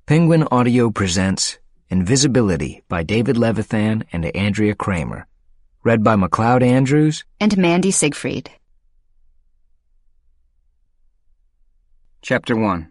Penguin Audio presents Invisibility by David Levithan and Andrea Kramer. Read by McLeod Andrews and Mandy Siegfried. Chapter 1.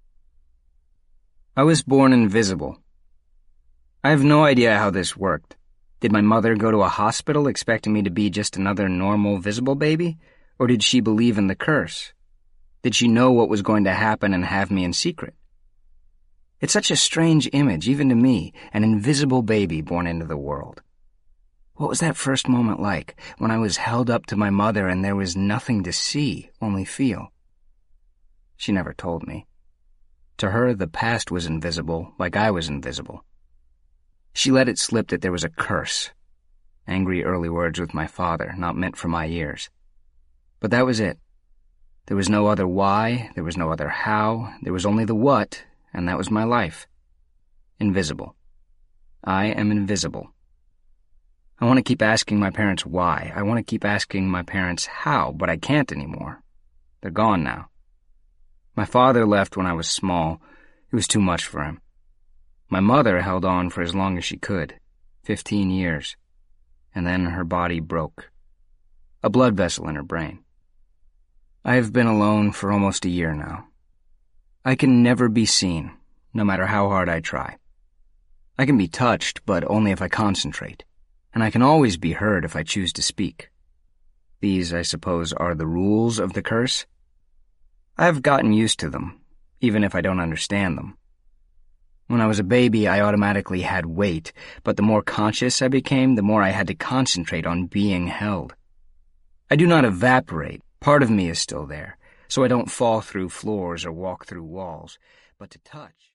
I was born invisible. I have no idea how this worked. Did my mother go to a hospital expecting me to be just another normal visible baby? Or did she believe in the curse? Did she know what was going to happen and have me in secret? It's such a strange image, even to me, an invisible baby born into the world. What was that first moment like, when I was held up to my mother and there was nothing to see, only feel? She never told me. To her, the past was invisible, like I was invisible. She let it slip that there was a curse. Angry early words with my father, not meant for my ears. But that was it. There was no other why, there was no other how, there was only the what, and that was my life. Invisible. I am invisible. I want to keep asking my parents why. I want to keep asking my parents how, but I can't anymore. They're gone now. My father left when I was small. It was too much for him. My mother held on for as long as she could, 15 years, and then her body broke. A blood vessel in her brain. I have been alone for almost a year now. I can never be seen, no matter how hard I try. I can be touched, but only if I concentrate, and I can always be heard if I choose to speak. These, I suppose, are the rules of the curse. I have gotten used to them, even if I don't understand them. When I was a baby, I automatically had weight, but the more conscious I became, the more I had to concentrate on being held. I do not evaporate. Part of me is still there, so I don't fall through floors or walk through walls, but to touch...